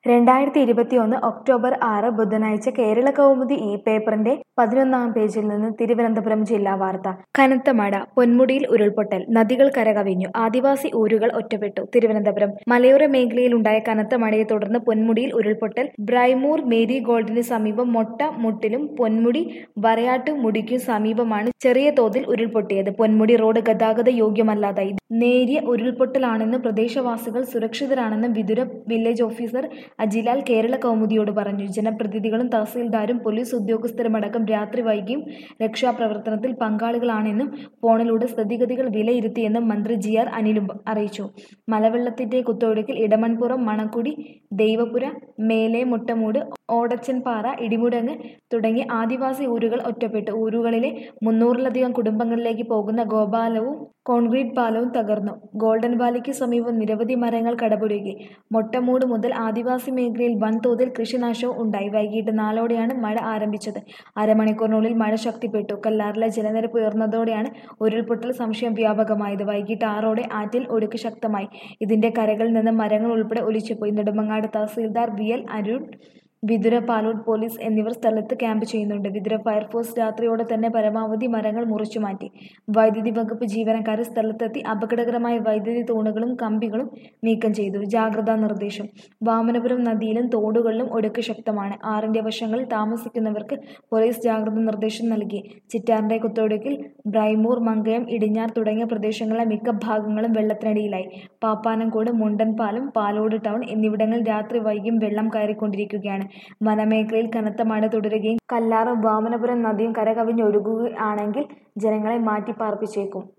2021 October 6 ബുധനാഴ്ച കേരള കൗമുദി ഈ പേപ്പറിന്റെ 11-ാം പേജിൽ നിന്ന് തിരുവനന്തപുരം ജില്ലാ വാർത്ത. കനത്ത മഴ, പൊന്മുടിയിൽ ഉരുൾപൊട്ടൽ, നദികൾ കരകവിഞ്ഞു, ആദിവാസി ഊരുകൾ ഒറ്റപ്പെട്ടു. തിരുവനന്തപുരം മലയോര മേഖലയിലുണ്ടായ കനത്ത മഴയെ തുടർന്ന് പൊന്മുടിയിൽ ഉരുൾപൊട്ടൽ. ബ്രൈമൂർ മേരി ഗോൾഡിന് സമീപം മൊട്ടമുട്ടിലും പൊന്മുടി വരയാട്ടുമുടിക്കും സമീപമാണ് ചെറിയ തോതിൽ ഉരുൾപൊട്ടിയത്. പൊന്മുടി റോഡ് ഗതാഗത യോഗ്യമല്ലാതായി. നേരിയ ഉരുൾപൊട്ടലാണെന്ന് പ്രദേശവാസികൾ സുരക്ഷിതരാണെന്ന് വിതുര വില്ലേജ് ഓഫീസർ അജിലാൽ കേരള കൗമുദിയോട് പറഞ്ഞു. ജനപ്രതിനിധികളും തഹസീൽദാരും പോലീസ് ഉദ്യോഗസ്ഥരുമടക്കം രാത്രി വൈകിയും രക്ഷാപ്രവർത്തനത്തിൽ പങ്കാളികളാണെന്നും ഫോണിലൂടെ സ്ഥിതിഗതികൾ വിലയിരുത്തിയെന്നും മന്ത്രി GR അനിലും അറിയിച്ചു. മലവെള്ളത്തിന്റെ കുത്തൊഴുക്കിൽ ഇടമൺപുറം, മണക്കുടി, ദൈവപുര, മേലെ മുട്ടമൂട്, ഓടച്ചൻപാറ, ഇടിമുടങ്ങ് തുടങ്ങിയ ആദിവാസി ഊരുകൾ ഒറ്റപ്പെട്ടു. ഊരുകളിലെ 300-ലധികം കുടുംബങ്ങളിലേക്ക് പോകുന്ന ഗോപാലവും കോൺക്രീറ്റ് പാലവും തകർന്നു. ഗോൾഡൻ വാലിക്ക് സമീപം നിരവധി മരങ്ങൾ കടപുഴകി. മൊട്ടമൂട് മുതൽ ആദിവാസി മേഖലയിൽ വൻതോതിൽ കൃഷിനാശവും ഉണ്ടായി. വൈകിട്ട് 4-ഓടെയാണ് മഴ ആരംഭിച്ചത്. അരമണിക്കൂറിനുള്ളിൽ മഴ ശക്തിപ്പെട്ടു. കല്ലാറിലെ ജലനിരപ്പ് ഉയർന്നതോടെയാണ് ഉരുൾപൊട്ടൽ സംശയം വ്യാപകമായത്. വൈകിട്ട് 6-ഓടെ ആറ്റിൽ ഒഴുക്ക് ശക്തമായി. ഇതിന്റെ കരകളിൽ നിന്ന് മരങ്ങൾ ഉൾപ്പെടെ ഒലിച്ചുപോയി. നെടുമങ്ങാട് തഹസീൽദാർ VL അരുൺ, വിതുര പാലോട് പോലീസ് എന്നിവർ സ്ഥലത്ത് ക്യാമ്പ് ചെയ്യുന്നുണ്ട്. വിതുര ഫയർഫോഴ്സ് രാത്രിയോടെ തന്നെ പരമാവധി മരങ്ങൾ മുറിച്ചുമാറ്റി. വൈദ്യുതി വകുപ്പ് ജീവനക്കാർ സ്ഥലത്തെത്തി അപകടകരമായ വൈദ്യുതി തൂണുകളും കമ്പികളും നീക്കം ചെയ്തു. ജാഗ്രതാ നിർദ്ദേശം. വാമനപുരം നദിയിലും തോടുകളിലും ഒഴുക്ക് ശക്തമാണ്. ആറിന്റെ വശങ്ങളിൽ താമസിക്കുന്നവർക്ക് പോലീസ് ജാഗ്രതാ നിർദ്ദേശം നൽകി. ചിറ്റാറിന്റെ കുത്തൊഴുക്കിൽ ബ്രൈമൂർ, മങ്കയം, ഇടിഞ്ഞാർ തുടങ്ങിയ പ്രദേശങ്ങളിലെ മിക്ക ഭാഗങ്ങളും വെള്ളത്തിനടിയിലായി. പാപ്പാനംകോട്, മുണ്ടൻപാലം, പാലോട് ടൗൺ എന്നിവിടങ്ങളിൽ രാത്രി വൈകിയും വെള്ളം കയറിക്കൊണ്ടിരിക്കുകയാണ്. വനമേഖലയിൽ കനത്ത മഴ തുടരുകയും കല്ലാറും വാമനപുരം നദിയും കരകവിഞ്ഞൊഴുകുകയാണെങ്കിൽ ജനങ്ങളെ മാറ്റിപ്പാർപ്പിച്ചേക്കും.